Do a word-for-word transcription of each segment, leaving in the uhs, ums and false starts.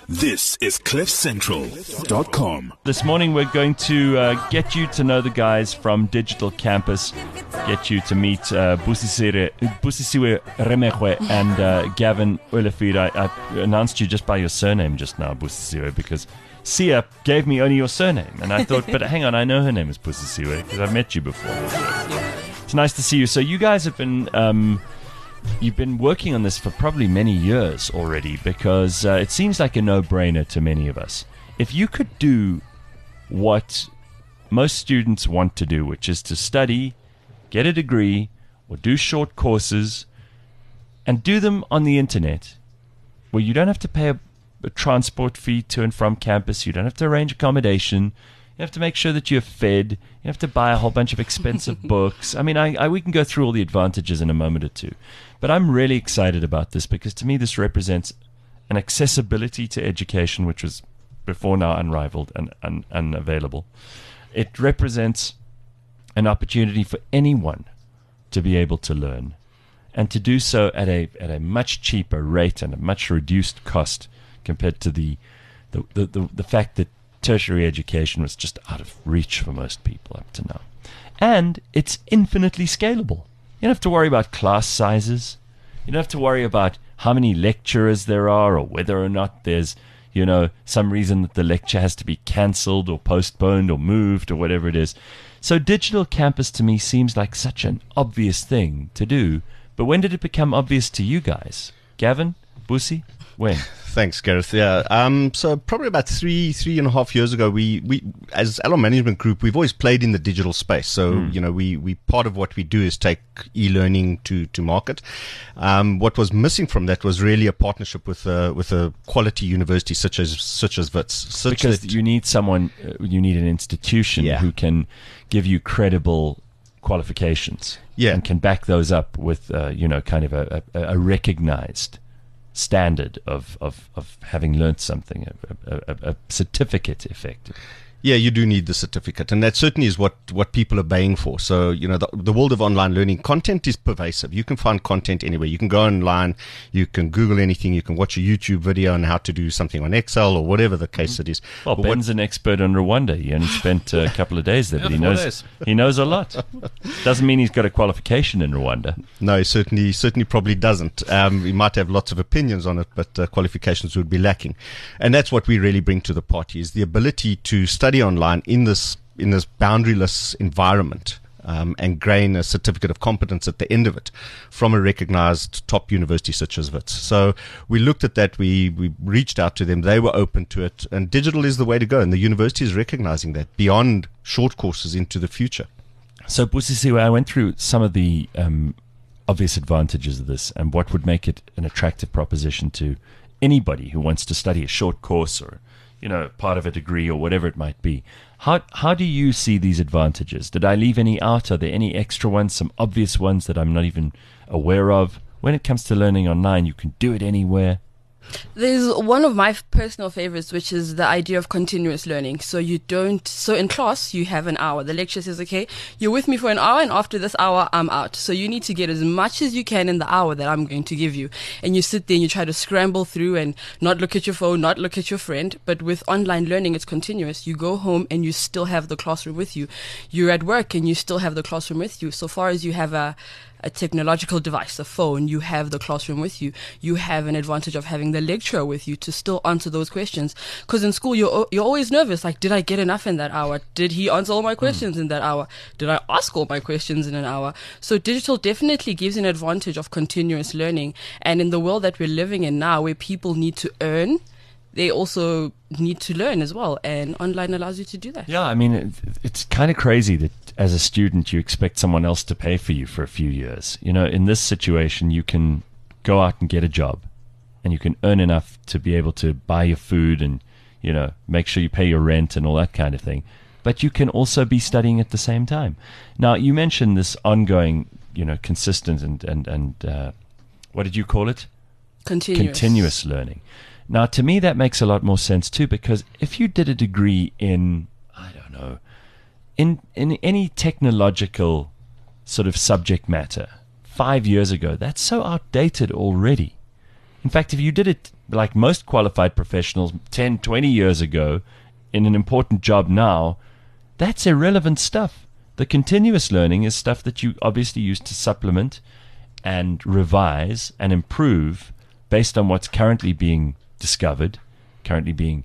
This is cliff central dot com. This morning we're going to uh, get you to know the guys from Digital Campus, get you to meet uh, Busisiwe Busisiwe Remegwe and uh, Gavin Olafide. I, I announced you just by your surname just now, Busisiwe, because Sia gave me only your surname. And I thought, but hang on, I know her name is Busisiwe because I've met you before. It's nice to see you. So you guys have been... Um, You've been working on this for probably many years already, because uh, it seems like a no-brainer to many of us. If you could do what most students want to do, which is to study, get a degree, or do short courses, and do them on the internet, where you don't have to pay a, a transport fee to and from campus, you don't have to arrange accommodation, you have to make sure that you're fed, you have to buy a whole bunch of expensive books. I mean, I, I, we can go through all the advantages in a moment or two. But I'm really excited about this because to me this represents an accessibility to education which was before now unrivaled and, and unavailable. It represents an opportunity for anyone to be able to learn, and to do so at a at a much cheaper rate and a much reduced cost compared to the the, the, the, the fact that tertiary education was just out of reach for most people up to now. And it's infinitely scalable. You don't have to worry about class sizes. You don't have to worry about how many lecturers there are or whether or not there's, you know, some reason that the lecture has to be cancelled or postponed or moved or whatever it is. So Digital Campus to me seems like such an obvious thing to do. But when did it become obvious to you guys? Gavin? Busi? When? Thanks, Gareth. Yeah, um, so probably about three, three and a half years ago, we, we as Alon Management Group, we've always played in the digital space. So, mm. you know, we, we part of what we do is take e-learning to, to market. Um, what was missing from that was really a partnership with a, with a quality university such as such as Wits. Such because that, you need someone, uh, you need an institution yeah. who can give you credible qualifications, yeah. and can back those up with, uh, you know, kind of a, a, a recognized standard of, of, of having learnt something, a, a, a certificate, effectively. Yeah, you do need the certificate, and that certainly is what, what people are baying for. So, you know, the, the world of online learning, content is pervasive. You can find content anywhere. You can go online, you can Google anything, you can watch a YouTube video on how to do something on Excel or whatever the case mm-hmm. it is. Well, but Ben's what, an expert on Rwanda. He only spent a couple of days there, but he knows he knows a lot. Doesn't mean he's got a qualification in Rwanda. No, he certainly, certainly probably doesn't. Um, he might have lots of opinions on it, but uh, qualifications would be lacking. And that's what we really bring to the party, is the ability to study online in this in this boundaryless environment, um, and gain a certificate of competence at the end of it from a recognized top university such as Wits. So we looked at that, we we reached out to them, they were open to it, and digital is the way to go, and the university is recognizing that beyond short courses into the future. So Busisiwe, I went through some of the um, obvious advantages of this and what would make it an attractive proposition to anybody who wants to study a short course or, you know, part of a degree or whatever it might be. How how do you see these advantages? Did I leave any out? Are there any extra ones, some obvious ones that I'm not even aware of? When it comes to learning online, you can do it anywhere. There's one of my personal favorites, which is the idea of continuous learning. So you don't, so in class, you have an hour. The lecture says, okay, you're with me for an hour, and after this hour, I'm out. So you need to get as much as you can in the hour that I'm going to give you. And you sit there and you try to scramble through and not look at your phone, not look at your friend. But with online learning, it's continuous. You go home and you still have the classroom with you. You're at work and you still have the classroom with you. So far as you have a a technological device, a phone, you have the classroom with you. You have an advantage of having the lecturer with you to still answer those questions. Because in school, you're you're always nervous. Like, did I get enough in that hour? Did he answer all my questions mm. in that hour? Did I ask all my questions in an hour? So digital definitely gives an advantage of continuous learning. And in the world that we're living in now, where people need to earn, they also need to learn as well, and online allows you to do that. Yeah, I mean, it, it's kind of crazy that as a student you expect someone else to pay for you for a few years. You know, in this situation you can go out and get a job and you can earn enough to be able to buy your food and, you know, make sure you pay your rent and all that kind of thing. But you can also be studying at the same time. Now, you mentioned this ongoing, you know, consistent and, and, and uh, what did you call it? Continuous. Continuous learning. Now, to me, that makes a lot more sense, too, because if you did a degree in, I don't know, in in any technological sort of subject matter five years ago, that's so outdated already. In fact, if you did it like most qualified professionals ten, twenty years ago in an important job now, that's irrelevant stuff. The continuous learning is stuff that you obviously use to supplement and revise and improve based on what's currently being discovered, currently being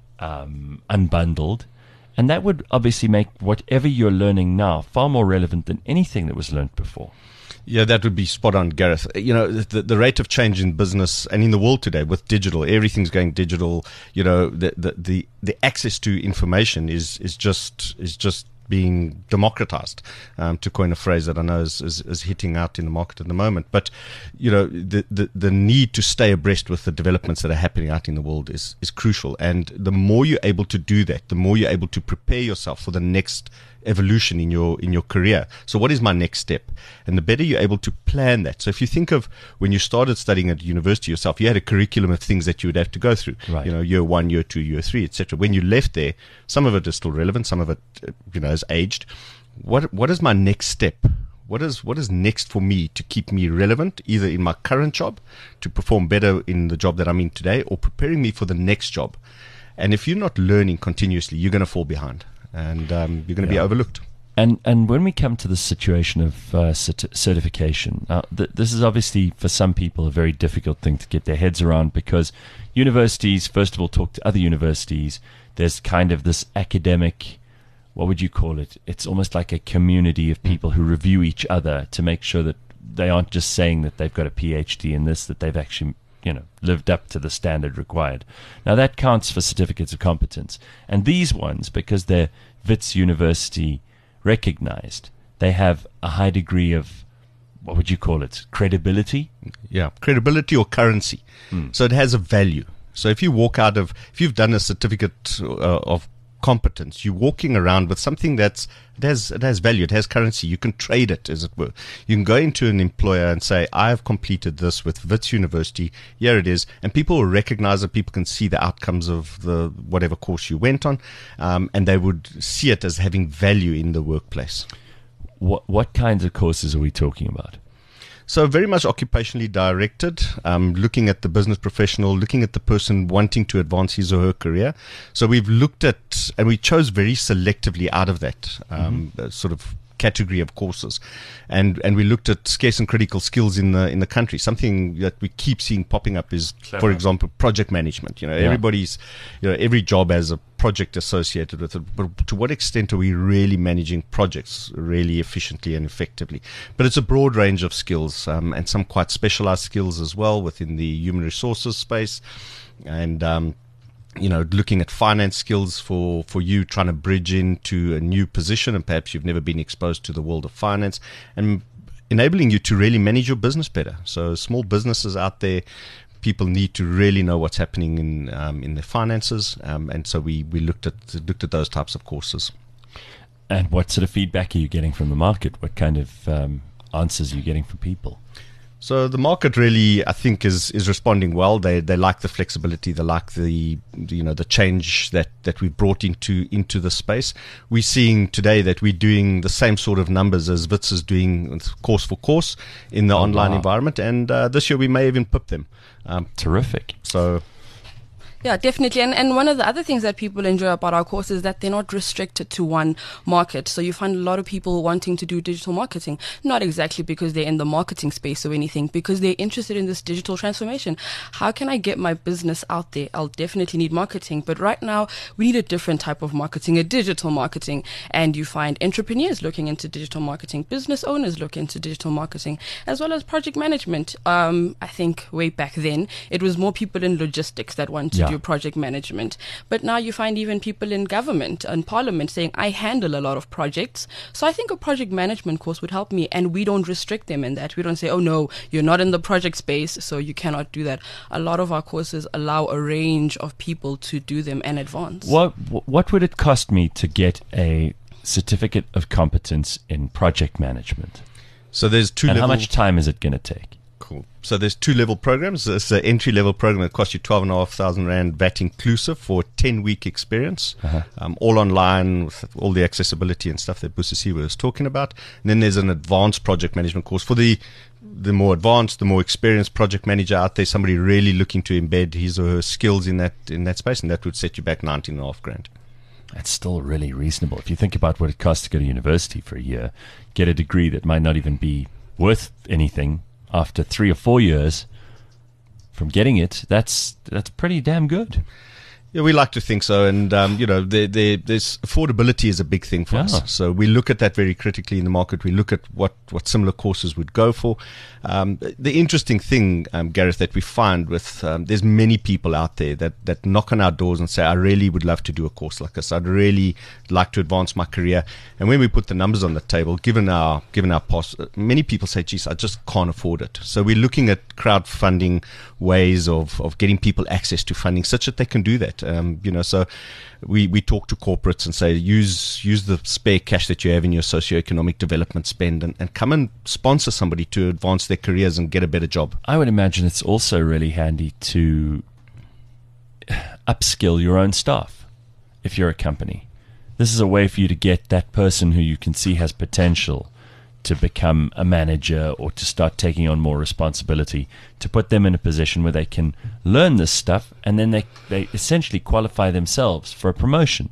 um, unbundled. And that would obviously make whatever you're learning now far more relevant than anything that was learned before. Yeah, that would be spot on, Gareth. You know, the, the rate of change in business and in the world today with digital, everything's going digital. You know, the the the, the access to information is is just is just being democratized, um, to coin a phrase that I know is, is, is hitting out in the market at the moment. But, you know, the, the, the need to stay abreast with the developments that are happening out in the world is, is crucial. And the more you're able to do that, the more you're able to prepare yourself for the next evolution in your in your career. So what is my next step? And the better you're able to plan that. So if you think of when you started studying at university yourself, you had a curriculum of things that you would have to go through. Right. You know, year one, year two, year three, et cetera. When you left there, some of it is still relevant, some of it, you know, is aged. What what is my next step? What is what is next for me to keep me relevant, either in my current job, to perform better in the job that I'm in today, or preparing me for the next job? And if you're not learning continuously, you're going to fall behind. And um, you're going to Yeah. be overlooked. And and when we come to the situation of uh, cert- certification, uh, th- this is obviously for some people a very difficult thing to get their heads around, because universities, first of all, talk to other universities. There's kind of this academic, what would you call it? It's almost like a community of people who review each other to make sure that they aren't just saying that they've got a PhD in this, that they've actually, you know, lived up to the standard required. Now that counts for certificates of competence. And these ones, because they're Wits University recognized, they have a high degree of, what would you call it, credibility? Yeah, credibility or currency. Mm. So it has a value. So if you walk out of, if you've done a certificate uh, of competence, you're walking around with something that's it has it has value, it has currency. You can trade it, as it were. You can go into an employer and say, I have completed this with Wits University, here it is, and people will recognize it. People can see the outcomes of the whatever course you went on, um, and they would see it as having value in the workplace. What what kinds of courses are we talking about? So very much occupationally directed, um, looking at the business professional, looking at the person wanting to advance his or her career. So we've looked at, and we chose very selectively out of that um, mm-hmm. sort of category of courses, and and we looked at scarce and critical skills in the in the country. Something that we keep seeing popping up is, Clever. for example, project management. You know, Yeah. everybody's, you know, every job has a project associated with it. But to what extent are we really managing projects really efficiently and effectively? But it's a broad range of skills, um, and some quite specialized skills as well within the human resources space, and um, you know, looking at finance skills for, for you trying to bridge into a new position, and perhaps you've never been exposed to the world of finance, and enabling you to really manage your business better. So small businesses out there, people need to really know what's happening in um, in their finances, um, and so we, we looked at looked at those types of courses. And what sort of feedback are you getting from the market? What kind of um, answers are you getting from people? So the market really, I think, is is responding well. They they like the flexibility. They like the you know the change that, that we've brought into into the space. We're seeing today that we're doing the same sort of numbers as Wits is doing course for course in the Oh, online wow. environment, and uh, this year we may even pip them. Um, Terrific. so. Yeah, definitely. And and one of the other things that people enjoy about our course is that they're not restricted to one market. So you find a lot of people wanting to do digital marketing, not exactly because they're in the marketing space or anything, because they're interested in this digital transformation. How can I get my business out there? I'll definitely need marketing. But right now, we need a different type of marketing, a digital marketing. And you find entrepreneurs looking into digital marketing, business owners look into digital marketing, as well as project management. Um, I think way back then, it was more people in logistics that want to Yeah. do project management. But now you find even people in government and parliament saying, I handle a lot of projects. So I think a project management course would help me, and we don't restrict them in that. We don't say, oh no, you're not in the project space, so you cannot do that. A lot of our courses allow a range of people to do them and advance. What what would it cost me to get a certificate of competence in project management? So there's two And how levels. much time is it going to take? Cool. So there's two level programs. There's an entry level program that costs you twelve and a half thousand rand V A T inclusive for a ten week experience, Uh-huh. um, all online with all the accessibility and stuff that Busisiwe was talking about. And then there's an advanced project management course for the the more advanced, the more experienced project manager out there, somebody really looking to embed his or her skills in that in that space, and that would set you back nineteen and a half grand. That's still really reasonable. If you think about what it costs to go to university for a year, get a degree that might not even be worth anything after three or four years from getting it, that's that's pretty damn good. Yeah, we like to think so, and um, you know, there, there, there's affordability is a big thing for Yeah. us. So we look at that very critically in the market. We look at what, what similar courses would go for. Um, the interesting thing, um, Gareth, that we find with um, there's many people out there that, that knock on our doors and say, "I really would love to do a course like this. I'd really like to advance my career." And when we put the numbers on the table, given our given our past, many people say, "Geez, I just can't afford it." So we're looking at crowdfunding ways of, of getting people access to funding such that they can do that. Um, you know, so we, we talk to corporates and say, use use the spare cash that you have in your socioeconomic development spend and, and come and sponsor somebody to advance their careers and get a better job. I would imagine it's also really handy to upskill your own staff if you're a company. This is a way for you to get that person who you can see has potential to become a manager or to start taking on more responsibility, to put them in a position where they can learn this stuff and then they, they essentially qualify themselves for a promotion.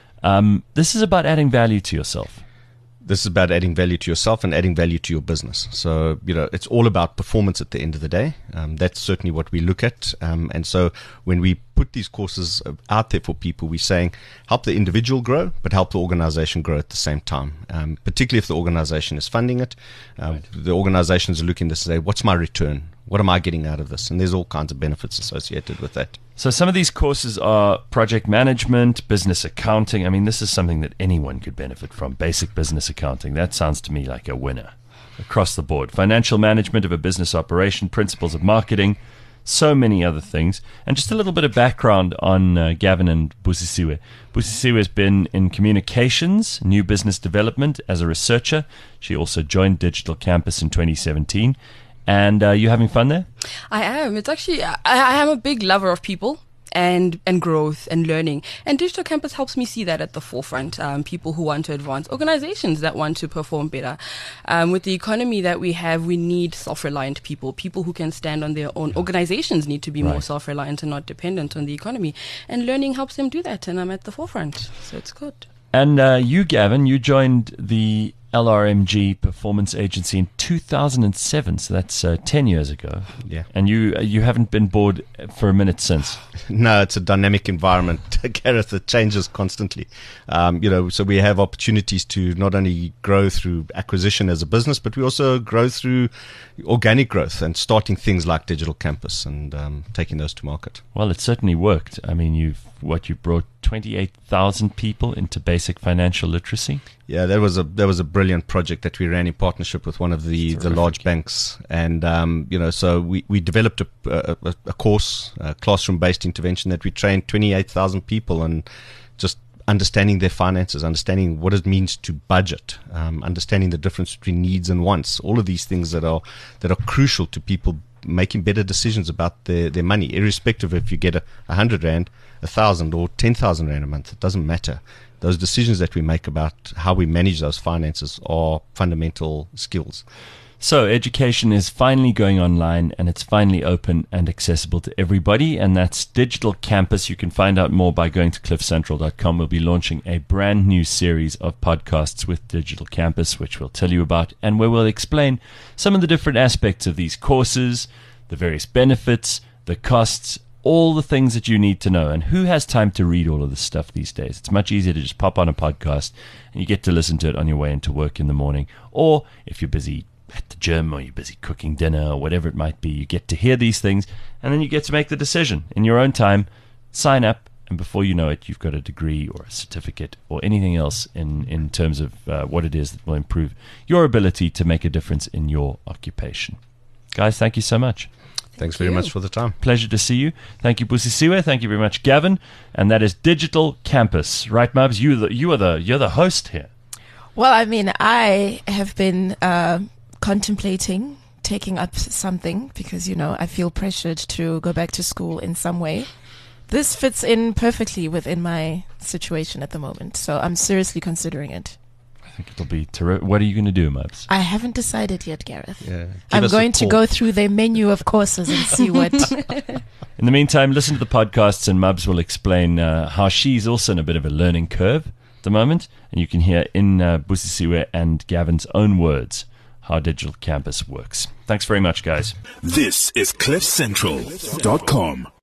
Um, this is about adding value to yourself. This is about adding value to yourself and adding value to your business. So, you know, it's all about performance at the end of the day. Um, that's certainly what we look at. Um, and so when we put these courses out there for people, we're saying help the individual grow, but help the organization grow at the same time, um, particularly if the organization is funding it. Um, right. The organizations are looking to say, what's my return? What am I getting out of this? And there's all kinds of benefits associated with that. So some of these courses are project management, business accounting. I mean, this is something that anyone could benefit from. Basic business accounting. That sounds to me like a winner across the board. Financial management of a business operation, principles of marketing, so many other things. And just a little bit of background on uh, Gavin and Busisiwe. Busisiwe has been in communications, new business development as a researcher. She also joined Digital Campus in twenty seventeen. And uh, you having fun there? I am. It's actually, I, I am a big lover of people and and growth and learning. And Digital Campus helps me see that at the forefront. Um, people who want to advance, organizations that want to perform better. Um, with the economy that we have, we need self-reliant people, people who can stand on their own. Organizations need to be Right. more self-reliant and not dependent on the economy. And learning helps them do that. And I'm at the forefront. So it's good. And uh, you, Gavin, you joined the L R M G Performance Agency in two thousand seven, so that's uh, ten years ago. Yeah. And you uh, you haven't been bored for a minute since. No, it's a dynamic environment, Gareth. It changes constantly. Um, you know, so we have opportunities to not only grow through acquisition as a business, but we also grow through organic growth and starting things like Digital Campus and um, taking those to market. Well, it certainly worked. I mean, you've what you brought twenty-eight thousand people into basic financial literacy. Yeah, that was a that was a brilliant project that we ran in partnership with one of the, the large banks, and um, you know, so we, we developed a, a, a course, a classroom-based intervention that we trained twenty-eight thousand people on just understanding their finances, understanding what it means to budget, um, understanding the difference between needs and wants, all of these things that are that are crucial to people making better decisions about their, their money, irrespective if you get a, a hundred rand, a thousand, or ten thousand rand a month. It doesn't matter. Those decisions that we make about how we manage those finances are fundamental skills. So education is finally going online, and it's finally open and accessible to everybody, and that's Digital Campus. You can find out more by going to cliff central dot com. We'll be launching a brand new series of podcasts with Digital Campus, which we'll tell you about, and where we'll explain some of the different aspects of these courses, the various benefits, the costs, all the things that you need to know. And who has time to read all of this stuff these days? It's much easier to just pop on a podcast and you get to listen to it on your way into work in the morning. Or if you're busy at the gym or you're busy cooking dinner or whatever it might be, you get to hear these things and then you get to make the decision in your own time. Sign up, and before you know it, you've got a degree or a certificate or anything else in, in terms of uh, what it is that will improve your ability to make a difference in your occupation. Guys, thank you so much. Thanks very you. much for the time. Pleasure to see you. Thank you, Busisiwe. Thank you very much, Gavin. And that is Digital Campus, right, Mubs? You the you are the you're the host here. Well, I mean, I have been uh, contemplating taking up something because, you know, I feel pressured to go back to school in some way. This fits in perfectly within my situation at the moment. So I'm seriously considering it. I think it'll be terrific. What are you going to do, Mubs? I haven't decided yet, Gareth. Yeah. I'm going to go through their menu of courses and see what... In the meantime, listen to the podcasts and Mubs will explain uh, how she's also in a bit of a learning curve at the moment. And you can hear in uh, Busisiwe and Gavin's own words how Digital Campus works. Thanks very much, guys. This is cliff central dot com.